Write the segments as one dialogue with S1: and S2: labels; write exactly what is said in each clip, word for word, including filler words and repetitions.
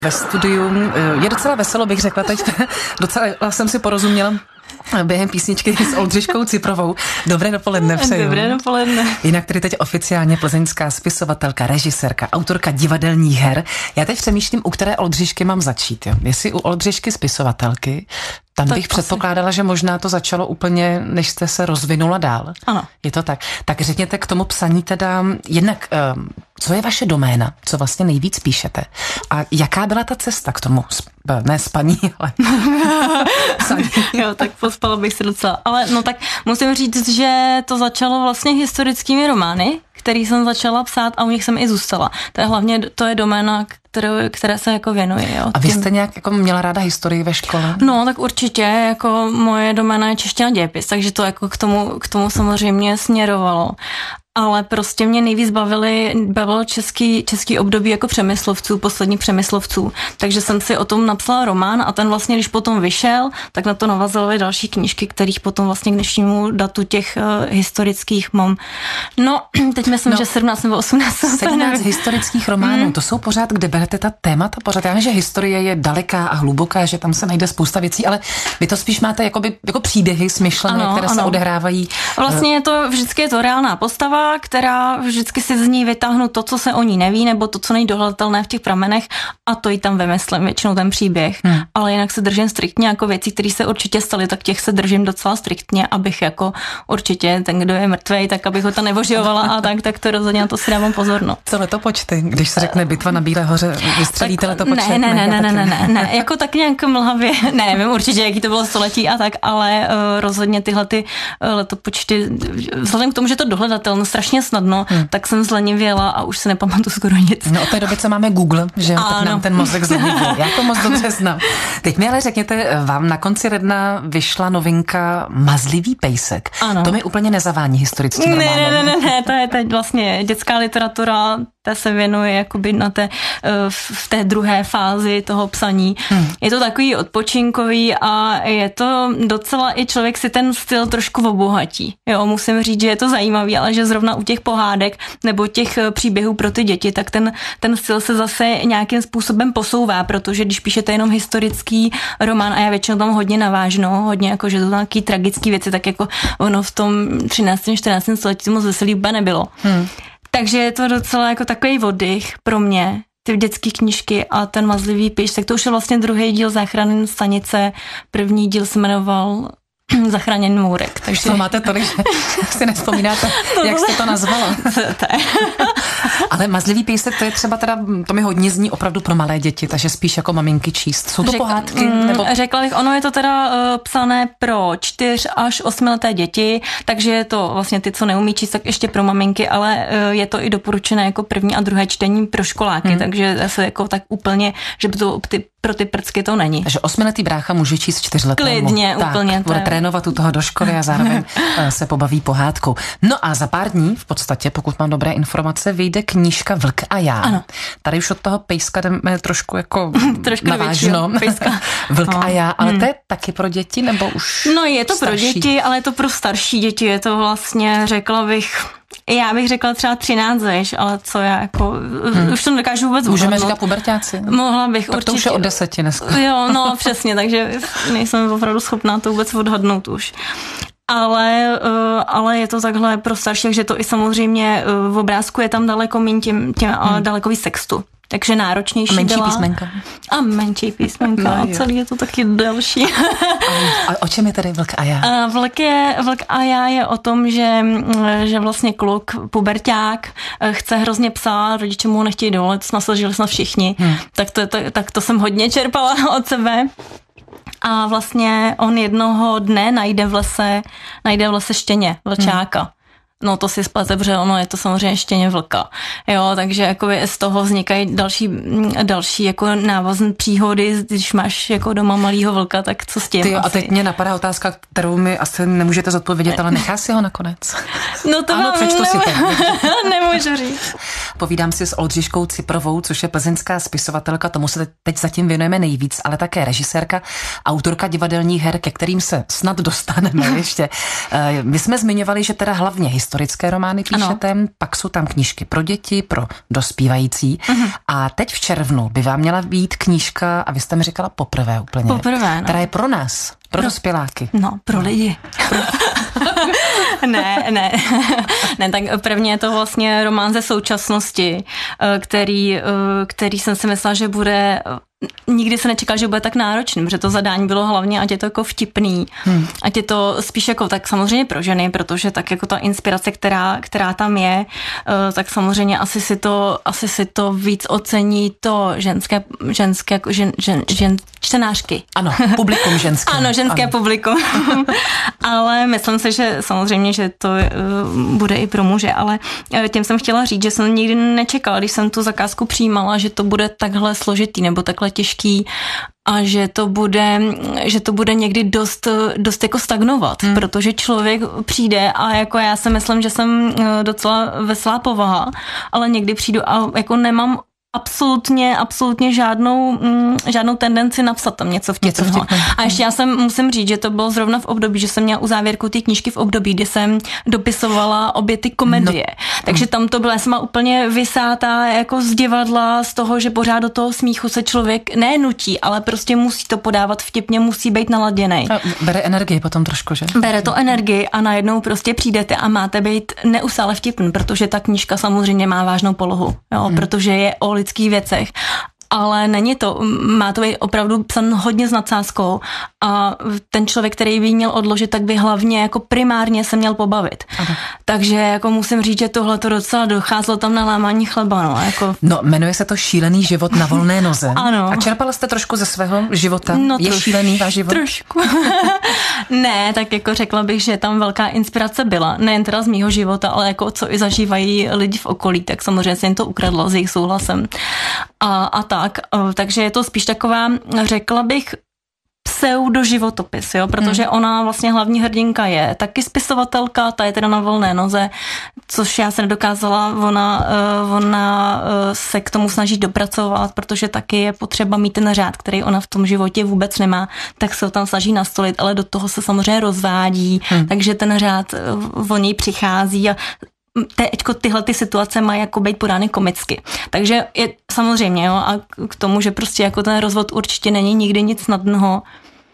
S1: Ve studiu je docela veselo, bych řekla teď. Docela jsem si porozuměla během písničky s Oldřiškou Ciprovou. Dobré dopoledne přeju.
S2: Dobré dopoledne.
S1: Jinak tedy teď oficiálně plzeňská spisovatelka, režisérka, autorka divadelních her. Já teď přemýšlím, u které Oldřišky mám začít. Jo? Jestli u Oldřišky spisovatelky, tam tak bych asi předpokládala, že možná to začalo úplně, než jste se rozvinula dál.
S2: Ano.
S1: Je to tak. Tak řekněte k tomu psaní teda, jednak, co je vaše doména, co vlastně nejvíc píšete a jaká byla ta cesta k tomu, ne spaní, ale psaní.
S2: Jo, tak pospala bych se docela. Ale no tak musím říct, že to začalo vlastně historickými romány, který jsem začala psát a u nich jsem i zůstala. To je hlavně, to je doména, kterou, které se jako věnuji. Jo.
S1: A vy jste nějak jako měla ráda historii ve škole?
S2: No, tak určitě, jako moje doména je čeština dějepis, takže to jako k tomu, k tomu samozřejmě směrovalo. Ale prostě mě nejvíc bavili, bavilo český, český období jako Přemyslovců, poslední Přemyslovců. Takže jsem si o tom napsala román a ten vlastně, když potom vyšel, tak na to navazovaly další knížky, kterých potom vlastně k dnešnímu datu těch uh, historických mám. No, teď myslím, no, že sedmnáct nebo osmnáct.
S1: sedmnáct historických románů, hmm. To jsou pořád, kde berete ta témata pořád. Já vím, že historie je daleká a hluboká, že tam se najde spousta věcí, ale vy to spíš máte jakoby, jako příběhy smyšlené, ano, které ano. se odehrávají.
S2: Vlastně je to, vždycky je to reálná postava, která vždycky si z ní vytáhnu to, co se o ní neví, nebo to, co není dohledatelné v těch pramenech a to jí tam vymyslím, většinou ten příběh. Hmm. Ale jinak se držím striktně jako věcí, které se určitě staly, tak těch se držím docela striktně, abych jako určitě ten, kdo je mrtvej, tak abych ho tam nevožiovala a tak, tak to rozhodně na to si dávám pozor. No.
S1: Co letopočty? Když se řekne bitva na Bílé hoře, vystřelíte letopočet?
S2: Ne, ne, ne, ne, ne, ne, ne, ne, jako tak nějak mlhavě, ne, nevím určitě, jaký to bylo století a tak, ale uh, rozhodně tyhle ty uh, letopočty, vzhledem k tomu, že to dohledatelné strašně snadno, hmm. tak jsem zlenivěla a už se nepamatuju skoro nic.
S1: No od té doby, co máme Google, že ano. Tak nám ten mozek zlenivěl. Já to moc dobře znám. Teď mi ale řekněte, vám na konci ledna vyšla novinka Mazlivý pejsek. Ano. To mi úplně nezavání historickým
S2: ne,
S1: románem.
S2: Ne, ne, ne, ne, to je teď vlastně dětská literatura, ta se věnuje jakoby na té, v té druhé fázi toho psaní. Hmm. Je to takový odpočinkový a je to docela, i člověk si ten styl trošku obohatí. Jo, musím říct, že je to zajímavý, ale že zrovna u těch pohádek nebo těch příběhů pro ty děti, tak ten, ten styl se zase nějakým způsobem posouvá, protože když píšete jenom historický román a já většinou tam hodně navážno, hodně jako, že to tam nějaký tragický věci, tak jako ono v tom třináctém čtrnáctém století moc veselý úplně nebylo. Hmm. Takže je to docela jako takový oddych pro mě, ty dětské knížky a ten Mazlivý pejsek, tak to už je vlastně druhý díl Záchranné stanice, první díl se jmenoval Zachráněný můrek. Takže
S1: to máte tolik, že si nevzpomínáte, jak jste to nazvala. Ale Mazlivý pejsek, to je třeba teda, to mi hodně zní opravdu pro malé děti, takže spíš jako maminky číst. Jsou to Řek, pohádky? Nebo...
S2: Řekla bych, ono je to teda uh, psané pro čtyř až osmileté děti, takže je to vlastně ty, co neumí číst, tak ještě pro maminky, ale uh, je to i doporučené jako první a druhé čtení pro školáky, hmm. takže zase jako tak úplně, že by to ty, pro ty prcky to není.
S1: Takže osmiletý brácha může číst čtyřletému.
S2: Klidně,
S1: tak,
S2: úplně.
S1: Bude trénovat u toho do školy a zároveň se pobaví pohádkou. No a za pár dní, v podstatě, pokud mám dobré informace, vyjde knížka Vlk a já. Ano. Tady už od toho pejska jdeme trošku jako
S2: trošku
S1: navážno. Vlk no. a já, ale hmm. to je taky pro děti, nebo už
S2: No je to
S1: starší?
S2: Pro děti, ale je to pro starší děti. Je to vlastně, řekla bych, já bych řekla třeba třináct veš, ale co já jako, hmm. už to nedokážu vůbec
S1: Můžeme
S2: odhadnout.
S1: říkat puberťáci.
S2: Mohla bych
S1: tak
S2: určitě.
S1: To už je od deseti dneska.
S2: Jo, no přesně, takže nejsem opravdu schopná to vůbec odhadnout už. Ale, ale je to takhle pro starší, takže to i samozřejmě v obrázku je tam daleko méně tím, tím hmm. daleko víc textu. Takže náročnější
S1: a menší
S2: byla.
S1: písmenka.
S2: A menší písmenka. No, a celý je to taky delší.
S1: a, a o čem je tady Vlk a já?
S2: A vlk, je, vlk a já je o tom, že, že vlastně kluk, puberťák, chce hrozně psát, rodiče mu ho nechtějí dovolit, snažili jsme všichni. Hmm. Tak, to, to, tak to jsem hodně čerpala od sebe. A vlastně on jednoho dne najde v lese, najde v lese štěně, vlčáka. Hmm. No to si splete, protože ono je to samozřejmě štěně vlka. Jo, takže jako z toho vznikají další, další jako návazné příhody, když máš jako doma malýho vlka, tak co s tím?
S1: Ty, a teď mě napadá otázka, kterou mi asi nemůžete zodpovědět, ale nechá si ho nakonec.
S2: No to
S1: ano,
S2: mám,
S1: přečtu si to.
S2: Nemůžu říct.
S1: Povídám si s Oldřiškou Ciprovou, což je plzeňská spisovatelka, tomu se teď zatím věnujeme nejvíc, ale také režisérka, autorka divadelních her, ke kterým se snad dostaneme ještě. My jsme zmiňovali, že teda hlavně historie historické romány píšete, ano. Pak jsou tam knížky pro děti, pro dospívající. Uh-huh. A teď v červnu by vám měla být knížka, a vy jste mi říkala poprvé úplně.
S2: Poprvé, no.
S1: Která je pro nás, pro, pro dospěláky.
S2: No, pro lidi. ne, ne. ne, tak první je to vlastně román ze současnosti, který, který jsem si myslela, že bude... Nikdy se nečekal, že bude tak náročný, protože to zadání bylo hlavně, ať je to jako vtipný, hmm. ať je to spíš jako tak samozřejmě pro ženy, protože tak jako ta inspirace, která, která tam je, tak samozřejmě asi si to, asi si to víc ocení to ženské, ženské jako žen, žen, žen, čtenářky.
S1: Ano, publikum ženské.
S2: Ano, ženské ano. publikum. Ale myslím si, že samozřejmě, že to bude i pro muže, ale tím jsem chtěla říct, že jsem nikdy nečekala, když jsem tu zakázku přijímala, že to bude takhle složitý nebo takhle těžký a že to bude, že to bude někdy dost, dost jako stagnovat, hmm. protože člověk přijde a jako já si myslím, že jsem docela veselá povaha, ale někdy přijdu a jako nemám absolutně, absolutně žádnou, mm, žádnou tendenci napsat tam něco vtipného. A ještě já jsem, musím říct, že to bylo zrovna v období, že jsem měla u závěrku ty knížky v období, kdy jsem dopisovala obě ty komedie. No. Takže tam to byla, já jsem úplně vysátá jako z divadla, z toho, že pořád do toho smíchu se člověk nenutí, ale prostě musí to podávat vtipně, musí být naladěnej.
S1: A bere energii potom trošku, že?
S2: Bere to energii a najednou prostě přijdete a máte být neustále vtipný, protože ta knížka samozřejmě má vážnou polohu, jo, hmm. protože je o lidských věcech. Ale není to, má to být opravdu psan hodně s nadsázkou a ten člověk, který by měl odložit, tak by hlavně jako primárně se měl pobavit. Aha. Takže jako musím říct, že tohle to docela docházelo tam na lámání chleba. No, jako...
S1: no jmenuje se to Šílený život na volné noze.
S2: Ano.
S1: A čerpala jste trošku ze svého života?
S2: No,
S1: je
S2: troš,
S1: šílený váš život?
S2: Trošku. Ne, tak jako řekla bych, že tam velká inspirace byla. Nejen teda z mýho života, ale jako co i zažívají lidi v okolí, tak samozřejmě se jim to ukradlo s jejich souhlasem. A, a tak, takže je to spíš taková, řekla bych, pseudoživotopis, jo, protože hmm. ona vlastně hlavní hrdinka je taky spisovatelka, ta je teda na volné noze, což já se nedokázala, ona, ona se k tomu snaží dopracovat, protože taky je potřeba mít ten řád, který ona v tom životě vůbec nemá, tak se ho tam snaží nastolit, ale do toho se samozřejmě rozvádí, hmm. takže ten řád o něj přichází a teďko tyhle ty situace mají jako být podány komicky. Takže je samozřejmě, jo, a k tomu, že prostě jako ten rozvod určitě není nikdy nic snadného,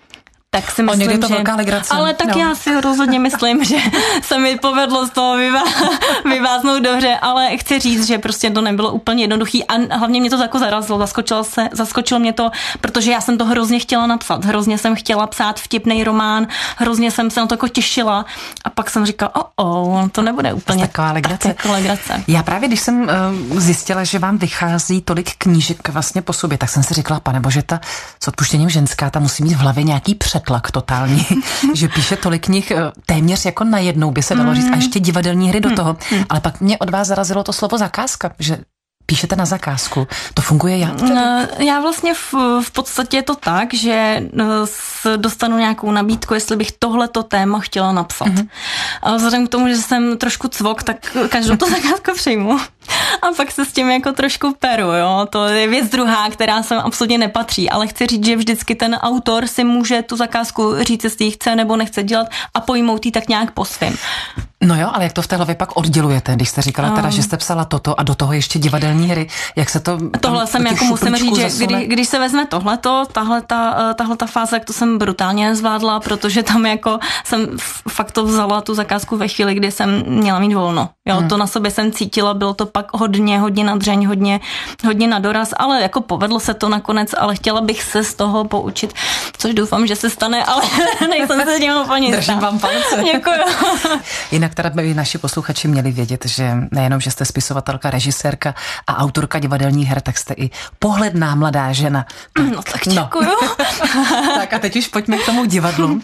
S2: tak si myslím,
S1: někdy to
S2: že...
S1: velká legrace.
S2: Ale tak
S1: no.
S2: já si rozhodně myslím, že se mi povedlo z toho vyvá... vyváznout dobře, ale chci říct, že prostě to nebylo úplně jednoduchý a hlavně mě to jako zarazilo, zaskočilo, se, zaskočilo mě to, protože já jsem to hrozně chtěla napsat, hrozně jsem chtěla psát vtipný román, hrozně jsem se na to jako těšila a pak jsem říkala, o, o to nebude úplně
S1: taková legrace.
S2: Tak, legrace.
S1: Já právě, když jsem uh, zjistila, že vám vychází tolik knížek vlastně po sobě, tak jsem si říkala, pane bože, ta s odpuštěním ženská, ta musí mít v hlavě nějaký přetlak totální, že píše tolik knih téměř jako najednou, by se dalo říct, a ještě divadelní hry do toho. Ale pak mě od vás zarazilo to slovo zakázka, že píšete na zakázku. To funguje jak?
S2: No, já vlastně v, v podstatě je to tak, že dostanu nějakou nabídku, jestli bych tohleto téma chtěla napsat. Mm-hmm. A vzhledem k tomu, že jsem trošku cvok, tak každou to zakázku přijmu. A pak se s tím jako trošku peru, jo. To je věc druhá, která sem absolutně nepatří, ale chci říct, že vždycky ten autor si může tu zakázku říct, jestli ji chce nebo nechce dělat a pojmout ji tak nějak po svým.
S1: No jo, ale jak to v té hlavě pak oddělujete, když jste říkala teda, že jste psala toto a do toho ještě divadelní hry, jak se to...
S2: Tohle jsem jako musím říct, že kdy, když se vezme tohleto, tahle ta, tahle ta fáze, jak to jsem brutálně zvládla, protože tam jako jsem fakt to vzala tu zakázku ve chvíli, kdy jsem měla mít volno. Jo, hmm. to na sobě jsem cítila, bylo to pak hodně, hodně na dřeň, hodně, hodně na doraz, ale jako povedlo se to nakonec, ale chtěla bych se z toho poučit, což doufám, že se stane, ale nejsem se s tím úplně jistá.
S1: Držím vám palce.
S2: Děkuju.
S1: Jinak teda by naši posluchači měli vědět, že nejenom, že jste spisovatelka, režisérka a autorka divadelních her, tak jste i pohledná mladá žena.
S2: No tak děkuju.
S1: No. Tak a teď už pojďme k tomu divadlu.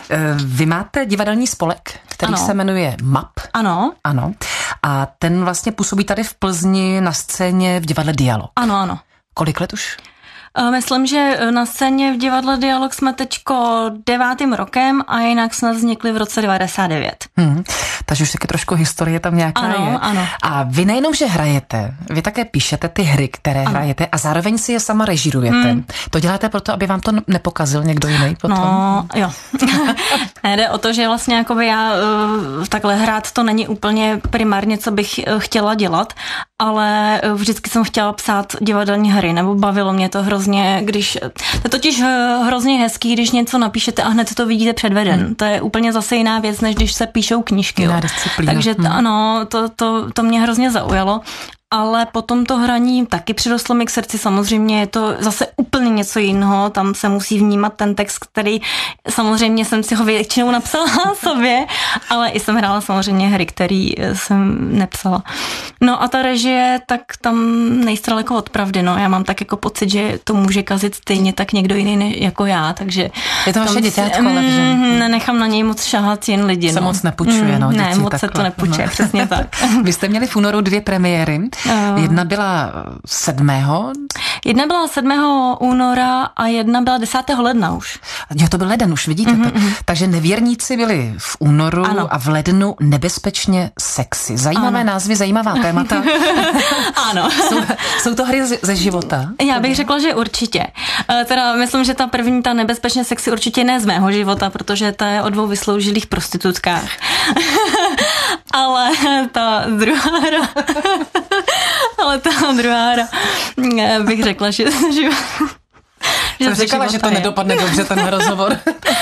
S1: Vy máte divadelní spolek, který ano. se jmenuje M A P.
S2: Ano.
S1: Ano. A ten vlastně působí tady v Plzni na scéně v divadle Dialog.
S2: Ano, ano.
S1: Kolik let už?
S2: Myslím, že na scéně v divadle Dialog jsme teďko devátým rokem a jinak jsme vznikli v roce devadesát devět.
S1: Hmm, takže už taky trošku historie tam nějaká
S2: ano,
S1: je.
S2: Ano.
S1: A vy nejenom, že hrajete, vy také píšete ty hry, které ano. hrajete a zároveň si je sama režírujete. Hmm. To děláte proto, aby vám to nepokazil někdo jiný potom?
S2: No, jo. Jde o to, že vlastně jakoby já takhle hrát to není úplně primárně, co bych chtěla dělat, ale vždycky jsem chtěla psát divadelní hry, nebo bavilo mě to hrozně, když, to je totiž hrozně hezký, když něco napíšete a hned to vidíte předveden. Hmm. To je úplně zase jiná věc, než když se píšou knížky. Takže t- ano, to, to, to mě hrozně zaujalo. Ale potom to hraní taky přirostlo mi k srdci, samozřejmě je to zase úplně něco jiného, tam se musí vnímat ten text, který samozřejmě jsem si ho většinou napsala sobě, ale i jsem hrála samozřejmě hry, který jsem nepsala. No a ta režie, tak tam nejste daleko od pravdy, no, já mám tak jako pocit, že to může kazit stejně tak někdo jiný jako já, takže...
S1: Je to vaše děťátko,
S2: ale nenechám na něj moc šahat jen lidi,
S1: se
S2: no.
S1: moc nepůjčuje, no,
S2: ne, moc se to nepůjčuje, no. Přesně tak.
S1: Vy jste měli v únoru dvě premiéry. Jedna byla sedmého
S2: Jedna byla sedmého února a jedna byla desátého ledna už.
S1: Jo, to byl leden už, vidíte mm-hmm. to. Takže Nevěrníci byli v únoru ano. a v lednu Nebezpečně sexy. Zajímavé ano. názvy, zajímavá témata.
S2: Ano.
S1: Jsou, jsou to hry ze života?
S2: Já bych řekla, že určitě. Teda myslím, že ta první, ta Nebezpečně sexy určitě ne z mého života, protože to je o dvou vysloužilých prostitutkách. Ale ta druhá hra... Ale ta druhá hra bych řekla, že... že
S1: Jsem říkala, že to je. Nedopadne dobře, ten rozhovor.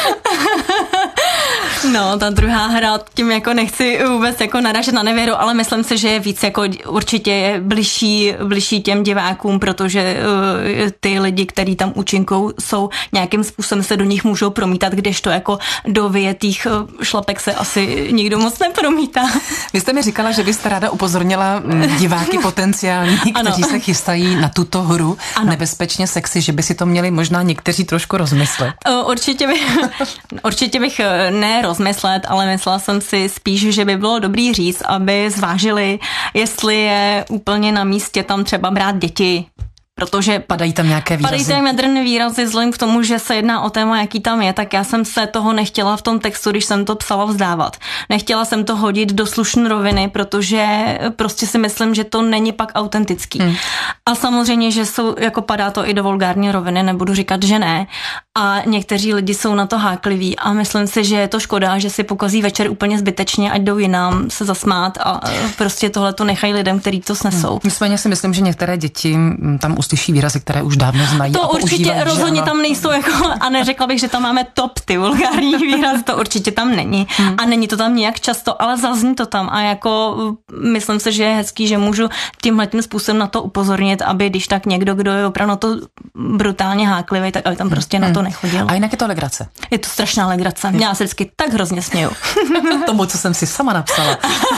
S2: No, ta druhá hra, tím jako nechci vůbec jako naražet na nevěru, ale myslím si, že je víc jako určitě je bližší, bližší těm divákům, protože uh, ty lidi, kteří tam účinkou jsou, nějakým způsobem se do nich můžou promítat, kdežto jako do vyjetých uh, šlapek se asi nikdo moc nepromítá.
S1: Vy jste mi říkala, že byste ráda upozornila diváky potenciální, kteří se chystají na tuto hru ano. Nebezpečně sexy, že by si to měli možná někteří trošku rozmyslet.
S2: Uh, určitě bych, určitě bych ne rozmyslet, ale myslela jsem si spíš, že by bylo dobrý říct, aby zvážili, jestli je úplně na místě tam třeba brát děti, protože
S1: padají tam nějaké výrazy.
S2: Padají tam jadrné výrazy vzhledem k tomu, že se jedná o téma, jaký tam je, tak já jsem se toho nechtěla v tom textu, když jsem to psala, vzdávat. Nechtěla jsem to hodit do slušné roviny, protože prostě si myslím, že to není pak autentický. Hmm. A samozřejmě, že jsou, jako padá to i do vulgární roviny, nebudu říkat, že ne. A někteří lidi jsou na to hákliví a myslím si, že je to škoda, že si pokazí večer úplně zbytečně, ať jdou jinam se zasmát a prostě tohle to nechají lidem, kteří to snesou. Hmm.
S1: Nicméně si myslím, že některé děti tam uslyší výrazy, které už dávno znají.
S2: To
S1: a
S2: určitě rozhodně tam nejsou, jako, a neřekla bych, že tam máme top ty vulgární výrazy, to určitě tam není. Hmm. A není to tam nijak často, ale zazní to tam a jako myslím si, že je hezký, že můžu tímhletím způsobem na to upozornit, aby když tak někdo, kdo je opravdu na to brutálně háklivý, tak aby tam prostě hmm. na to nechodil.
S1: A jinak je to legrace.
S2: Je to strašná legrace. Já se vždycky tak hrozně směju.
S1: Tomu, co jsem si sama napsala.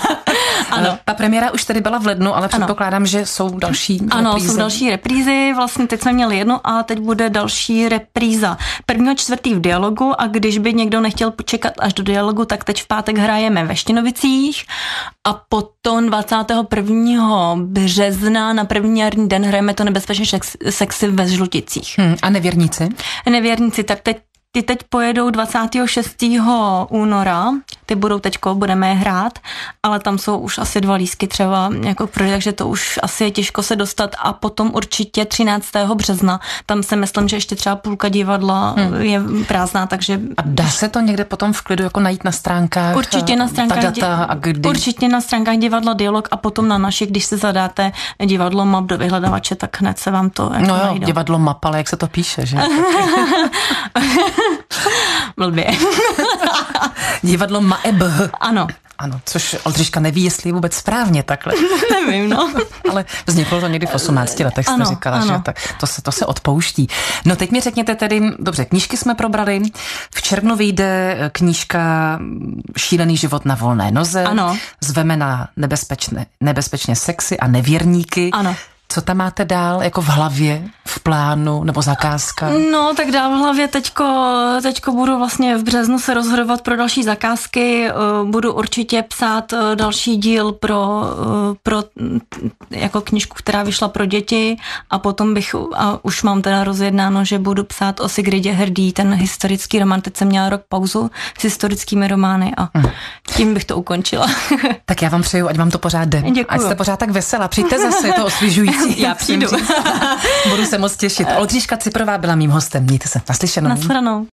S1: Ano. Ta premiéra už tedy byla v lednu, ale předpokládám, ano. že jsou další
S2: Ano,
S1: reprízy.
S2: jsou další reprízy. Vlastně teď jsme měli jednu a teď bude další repríza. Prvního čtvrtý v Dialogu a když by někdo nechtěl počekat až do Dialogu, tak teď v pátek hrajeme ve Štinovicích a potom dvacátého prvního března na první jarní den hrajeme to Nebezpečně sexy ve Žluticích.
S1: Hmm, a Nevěrníci?
S2: Nevěrníci, tak teď Ty teď pojedou dvacátého šestého února, ty budou teďko, budeme je hrát, ale tam jsou už asi dva lístky třeba, jako prodej, takže to už asi je těžko se dostat a potom určitě třináctého března, tam si myslím, že ještě třeba půlka divadla hmm. je prázdná, takže...
S1: A dá se to někde potom v klidu jako najít na stránkách?
S2: Určitě na stránkách,
S1: data a kdy...
S2: určitě na stránkách divadla Dialog a potom na našich, když se zadáte divadlo map do vyhledavače, tak hned se vám to jako
S1: No jo,
S2: najdou.
S1: divadlo map, ale jak se to píše, že?
S2: Blbě.
S1: Divadlo Maeb.
S2: Ano.
S1: Ano, což Oldřiška neví, jestli je vůbec správně takhle.
S2: Nevím, no.
S1: Ale vzniklo to někdy v osmnácti letech, jste
S2: ano,
S1: říkala,
S2: ano.
S1: že tak to se, to se odpouští. No teď mi řekněte tedy, dobře, knížky jsme probrali, v červnu vyjde knížka Šílený život na volné noze.
S2: Ano.
S1: Zveme na nebezpečné, nebezpečně sexy a Nevěrníky.
S2: Ano.
S1: Co tam máte dál jako v hlavě v v plánu nebo zakázka?
S2: No, tak dál v hlavě teďko, teďko budu vlastně v březnu se rozhodovat pro další zakázky, budu určitě psát další díl pro, pro jako knížku, která vyšla pro děti a potom bych, a už mám teda rozjednáno, že budu psát o Sigridě Hrdý, ten historický román. Teď jsem měla rok pauzu s historickými romány a hmm. tím bych to ukončila.
S1: Tak já vám přeju, ať vám to pořád jde.
S2: Děkuju.
S1: Ať jste pořád tak veselá. Přijďte zase, je to osvěžující.
S2: Já přijdu.
S1: Budu se moc těšit. Oldřiška Ciprová byla mým hostem. Mějte se. Naslyšenou.
S2: Naslyšenou.